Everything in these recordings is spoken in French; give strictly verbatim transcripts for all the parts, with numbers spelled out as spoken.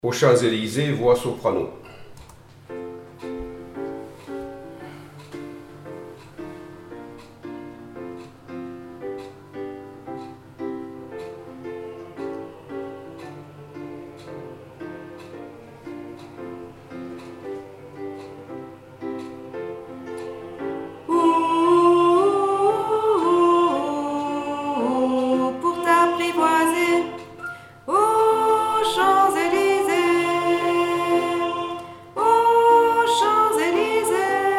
Aux Champs-Élysées, voix soprano. Pour t'apprivoiser aux Champs-Élysées, aux Champs-Élysées,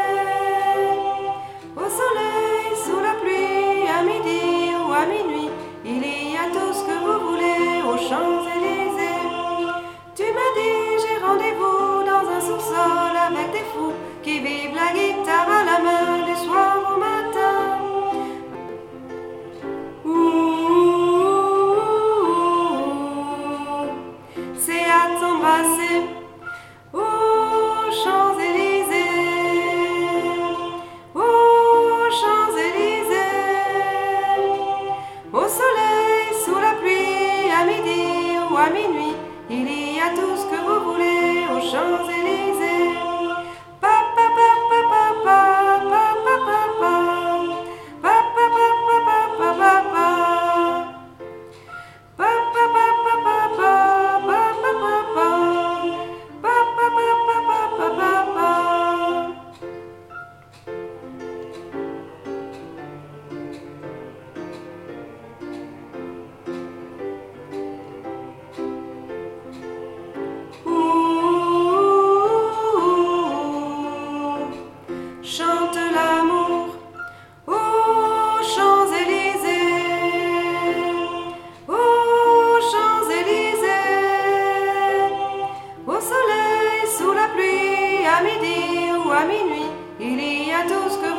au soleil, sous la pluie, à midi ou à minuit, il y a tout ce que vous voulez aux Champs-Élysées. Tu m'as dit j'ai rendez-vous dans un sous-sol avec des fous qui vivent la guitare à la main du soir au matin. C'est à t'embrasser aux Champs-Élysées, aux Champs-Élysées, au soleil, sous la pluie, à midi ou à minuit, il y a tout ce que vous voulez aux Champs-Élysées. Pa, pa, pa, pa, pa, pa, pa, pa, pa, pa. Pa, pa, pa, pa, pa, pa, pa, pa. Pa, pa, pa, pa, pa, pa, pa, pa, pa, pa. Pa, pa, pa, pa, pa, pa, pa, pa. Chante l'amour aux Champs-Élysées, aux Champs-Élysées, au soleil, sous la pluie, à midi ou à minuit, il y a tout ce que